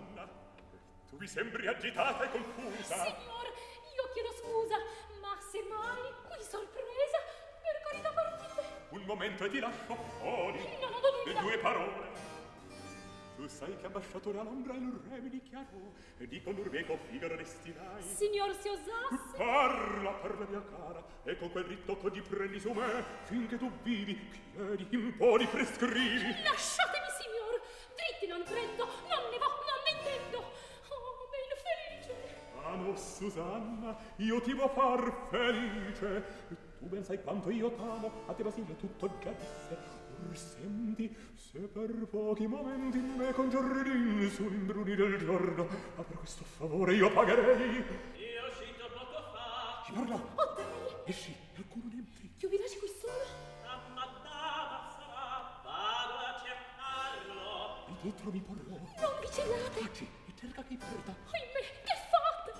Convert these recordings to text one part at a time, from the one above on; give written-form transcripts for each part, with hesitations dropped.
Susanna, tu mi sembri agitata e confusa. Signor, io chiedo scusa, ma se mai qui sorpresa, per carità partite. Un momento e ti lascio fuori. Non ho nulla. Le tue parole. Tu sai che ambasciatore all'ombra il re mi dichiarò e di con l'urbeco Figaro destirai. Signor, se osasse. Parla mia cara, e con quel ritto che ti prendi su me, finché tu vivi, chiedi, imponi, prescrivi. Lasciatemi, signor, dritti non prendo, non ne vo, non ne intendo. Oh, me infelice. Ah no, Susanna, io ti vo far felice. Tu ben sai quanto io t'amo, a te Basilio tutto già disse. Or senti, se per pochi momenti me congiorni sull'imbruni del giorno, ma per questo favore io pagherei. Io uscito poco fa. Chi parla? Oh, dai. Esci, qualcuno ne entri. Io vi lasci qui solo. La madama sarà, vado a cercarlo. E dietro mi porrò. Non vi celate. Facci, e cerca chi porta. Ahimè, che fate?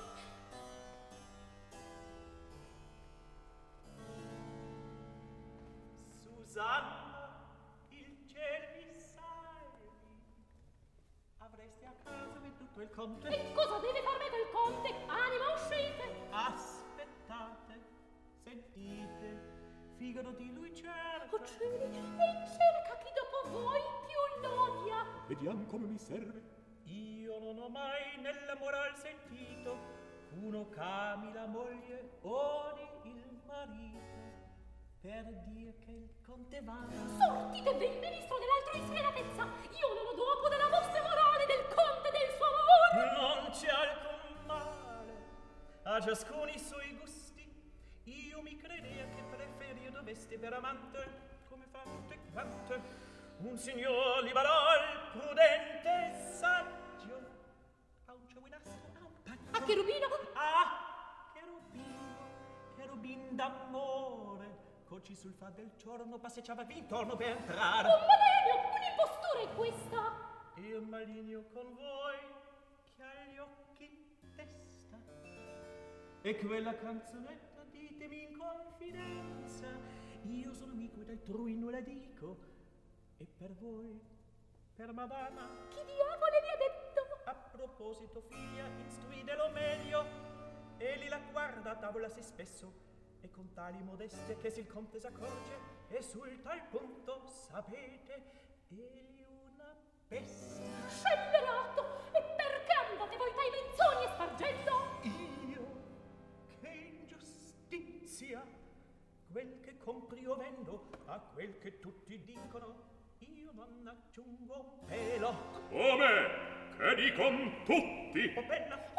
Susanna, il ciel mi salvi. Avresti a casa venduto il conte. E cosa deve farmi quel conte? Anima, uscite. Aspettate, sentite, Figaro di lui cerca. Oh, cieli, e cerca chi dopo voi più l'odia. Vediamo come mi serve. Io non ho mai nella moral sentito uno c'ami la moglie odi il marito per dir che il conte va. Sortite ben, ministro dell'altrui sfrenatezza. Io non ho dopo della vostra morale, del conte e del suo amore. Non c'è alcun male, a ciascuno i suoi gusti. Io mi credea che preferio doveste per amante, come fa tutte quante, un signor liberal, prudente e saggio. A un giovinastro, a un paggio. A Cherubino? Ah, cherubin d'amore, coci sul fa del giorno passeggiava intorno per entrare. Un maligno, un'impostura è questa. E un maligno con voi che ha gli occhi in testa. E quella canzonetta ditemi in confidenza, io sono amico ed altrui nulla dico. E per voi, per madama, Chi diavole vi ha detto? a proposito figlia, instruidelo meglio. Egli la guarda a tavola sì spesso e con tali modestie che se il conte s'accorge e sul tal punto sapete egli una bestia. Scellerato! E perché andate voi tai menzogni spargendo? Io, che ingiustizia, quel che comprio vendo a quel che tutti dicono, io non aggiungo un pelo. Come? Che dicon tutti? Oh bella,